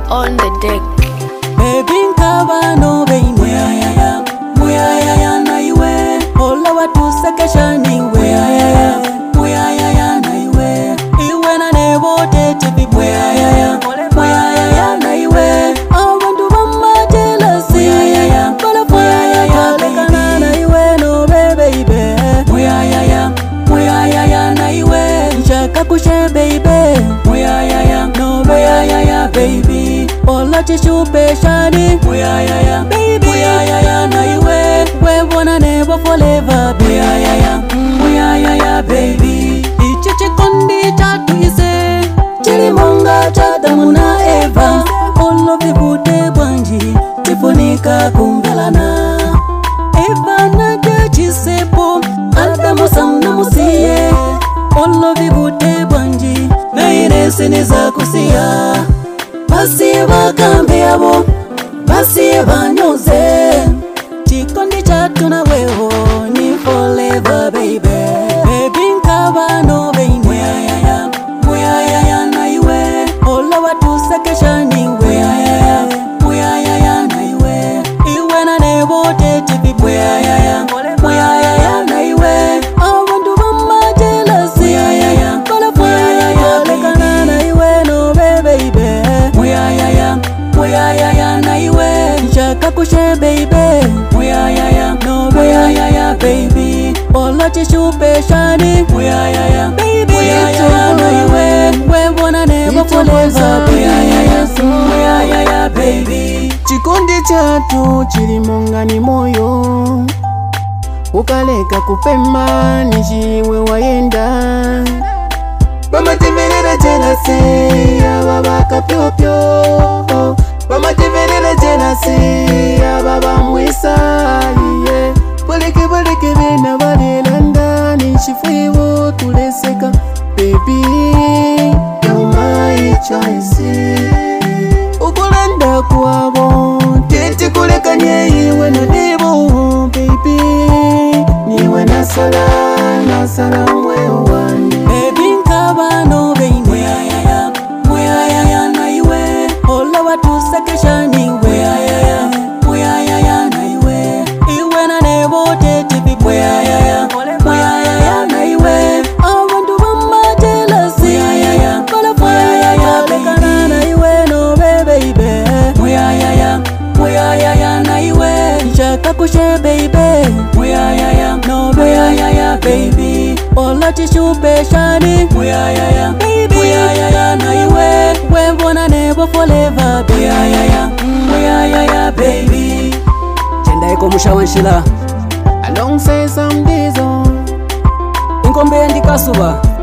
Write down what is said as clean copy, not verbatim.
on the deck. Baby nkaba no baby muyaya na iwe Ola watu sekesha niwe muyaya na iwe Iwe na nebo tete muyaya na iwe Awandu bama jealousy Bala faya lekana na iwe no baby muyaya na iwe Nshaka kushe baby muyaya baby Ola chishupe shani muyaya baby muyaya na iwe We wanna never forever muyaya baby Ichi chikondi chatu ise Chilimonga chadamu na Eva Olo vivute bwanji Tifunika kumbelana Eva na dechisepo Adamu samna musiye Olo vivute bwanji Na inesi niza kusia Basi bakambe yabo Basi banyoze Chikondi chatu na weho Ni forever baby Baby nkaba no baby muyaya na iwe Ola watu sekesha niwe muyaya na iwe Iwe na nebo tete muyaya na iwe Awandu bama jealousy Bala faya lekana na iwe no baby muyaya na iwe Nshaka kushe baby muyaya baby Ola chishupe shani muyaya baby muyaya na iwe We wanna never forever muyaya baby Chikondi chatu chilimonga ni moyo Ukaleka kupema nijiwe wayenda Bamateverera jealousy Ababaka pyo pyo Bamateverera jealousy Ababa mwisa Baleke bena balelanda Nishifuiwo tuleseka Baby, you're my choice Ukulanda kwabo Tete kuleka nyewe na debo Baby, niwe nasala mwe wani Baby nkaba no baby muyaya na iwe Ola watu sekesha niwe muyaya na iwe Iwe na nebo tete muyaya na iwe Awandu bama jealousy Bala faya lekana na iwe no baby muyaya na iwe Nshaka kushe baby muyaya baby Ola chishupe shani muyaya baby muyaya na iwe We wanna never forever muyaya baby Chenda iko mushawanshila Alongside some diesel Inkombe ndikasuba